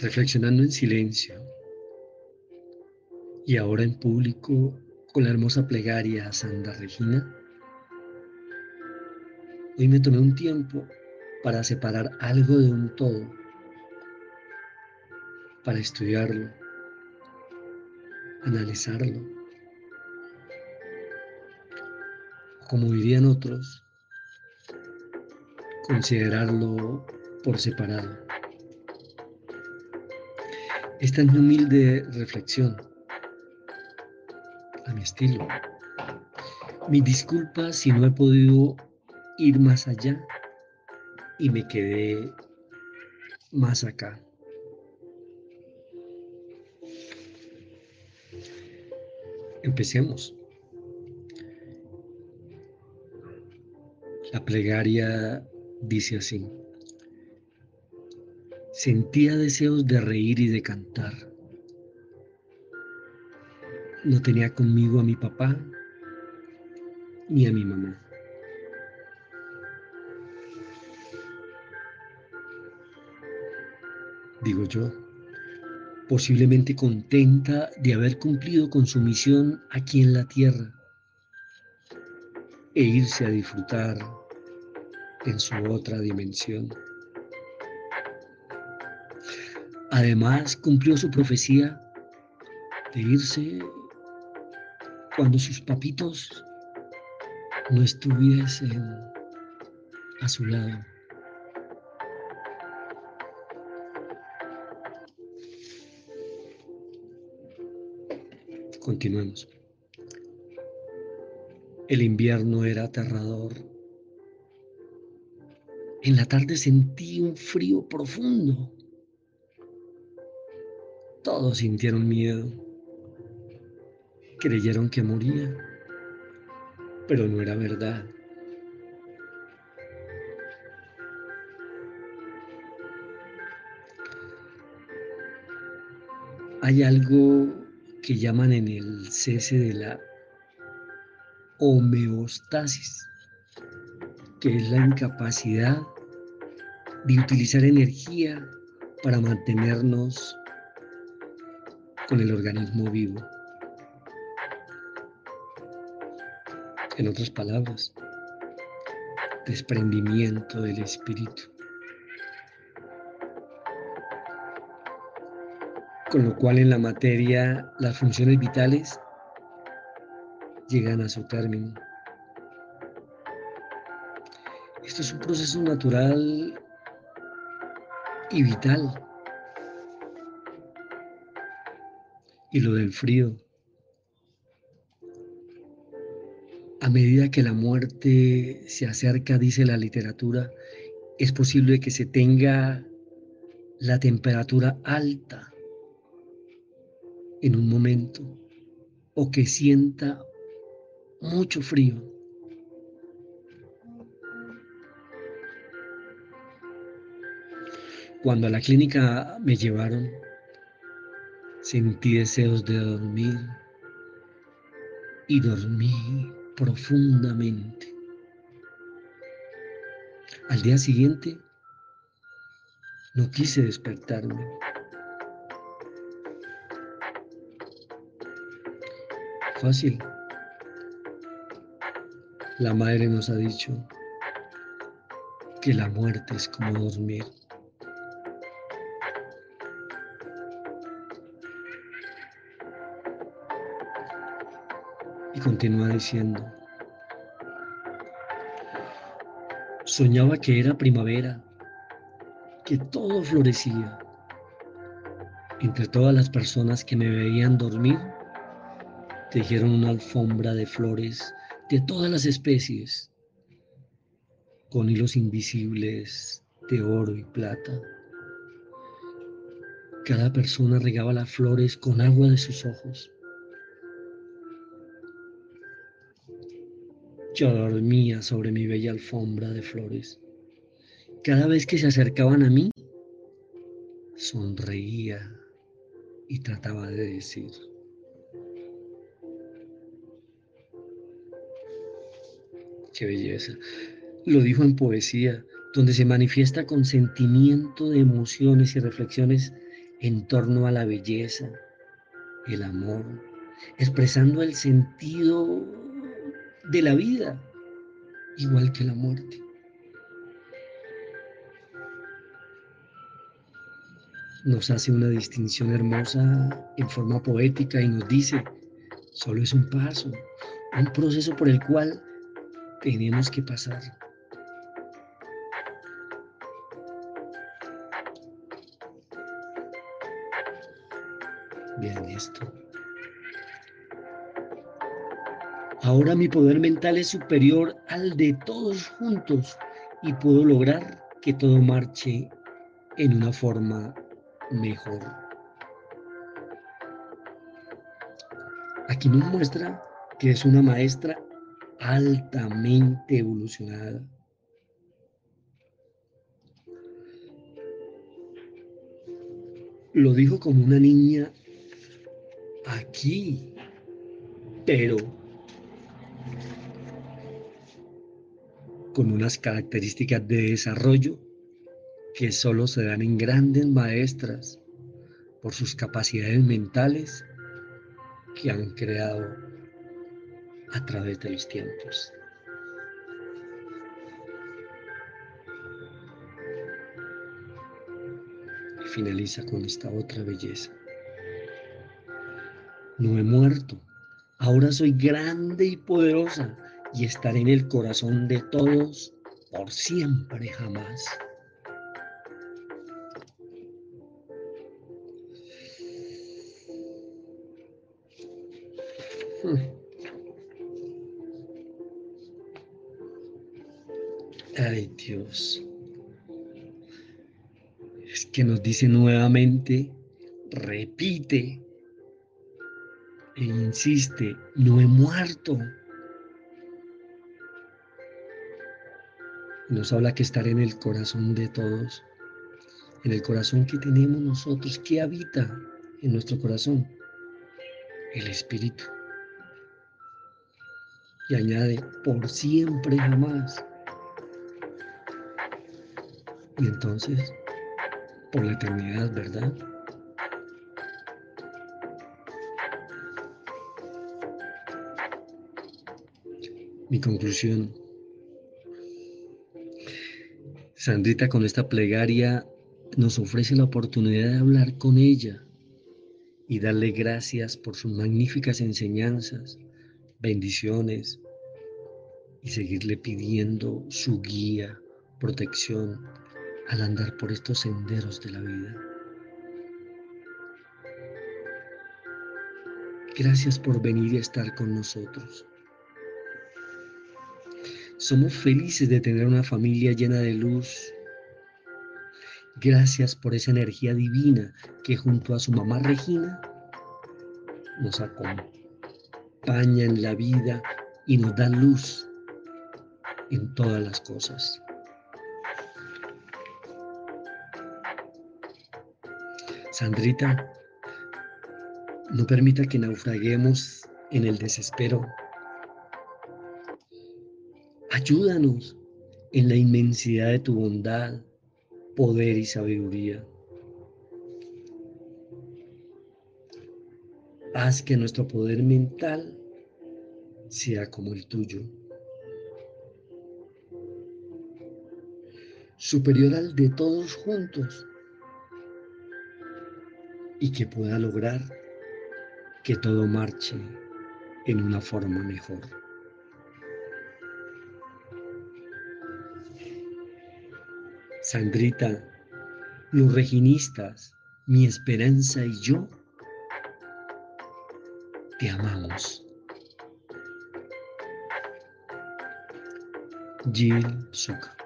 reflexionando en silencio y ahora en público con la hermosa plegaria a Santa Regina, hoy me tomé un tiempo para separar algo de un todo, para estudiarlo, analizarlo, o como dirían otros, considerarlo por separado. Esta es mi humilde reflexión, a mi estilo. Mi disculpa si no he podido ir más allá y me quedé más acá. Empecemos. La plegaria dice así: sentía deseos de reír y de cantar. No tenía conmigo a mi papá ni a mi mamá. Digo yo, posiblemente contenta de haber cumplido con su misión aquí en la tierra e irse a disfrutar en su otra dimensión. Además, cumplió su profecía de irse cuando sus papitos no estuviesen a su lado. Continuemos. El invierno era aterrador. En la tarde sentí un frío profundo. Todos sintieron miedo. Creyeron que moría, pero no era verdad. Hay algo que llaman en el cese de la homeostasis, que es la incapacidad de utilizar energía para mantenernos con el organismo vivo. En otras palabras, desprendimiento del espíritu. Con lo cual en la materia las funciones vitales llegan a su término. Esto es un proceso natural y vital. Y lo del frío, a medida que la muerte se acerca, dice la literatura, es posible que se tenga la temperatura alta en un momento o que sienta mucho frío. Cuando a la clínica me llevaron, sentí deseos de dormir y dormí profundamente. Al día siguiente no quise despertarme. Fácil. La madre nos ha dicho que la muerte es como dormir. Y continúa diciendo, soñaba que era primavera, que todo florecía. Entre todas las personas que me veían dormir, tejieron una alfombra de flores de todas las especies, con hilos invisibles de oro y plata. Cada persona regaba las flores con agua de sus ojos. Yo dormía sobre mi bella alfombra de flores. Cada vez que se acercaban a mí, sonreía y trataba de decir, qué belleza. Lo dijo en poesía, donde se manifiesta con sentimiento de emociones y reflexiones en torno a la belleza, el amor, expresando el sentido de la vida, igual que la muerte. Nos hace una distinción hermosa en forma poética y nos dice, solo es un paso, un proceso por el cual tenemos que pasar. Vean esto. Ahora mi poder mental es superior al de todos juntos y puedo lograr que todo marche en una forma mejor. Aquí nos muestra que es una maestra altamente evolucionada. Lo dijo como una niña aquí, pero con unas características de desarrollo que solo se dan en grandes maestras por sus capacidades mentales que han creado a través de los tiempos. Y finaliza con esta otra belleza. No he muerto, ahora soy grande y poderosa y estaré en el corazón de todos por siempre jamás. Ay Dios, es que nos dice nuevamente, repite e insiste, no he muerto. Nos habla que estaré en el corazón de todos, en el corazón que tenemos nosotros, que habita en nuestro corazón, el Espíritu. Y añade, por siempre jamás. Y entonces, por la eternidad, ¿verdad? Mi conclusión, Sandrita con esta plegaria nos ofrece la oportunidad de hablar con ella y darle gracias por sus magníficas enseñanzas, bendiciones y seguirle pidiendo su guía, protección al andar por estos senderos de la vida. Gracias por venir y estar con nosotros. Somos felices de tener una familia llena de luz. Gracias por esa energía divina que junto a su mamá Regina nos acompaña en la vida y nos da luz en todas las cosas. Sandrita, no permita que naufraguemos en el desespero. Ayúdanos en la inmensidad de tu bondad, poder y sabiduría. Haz que nuestro poder mental sea como el tuyo, superior al de todos juntos, y que pueda lograr que todo marche en una forma mejor. Sandrita, los reginistas, mi esperanza y yo te amamos. Jill Zucker.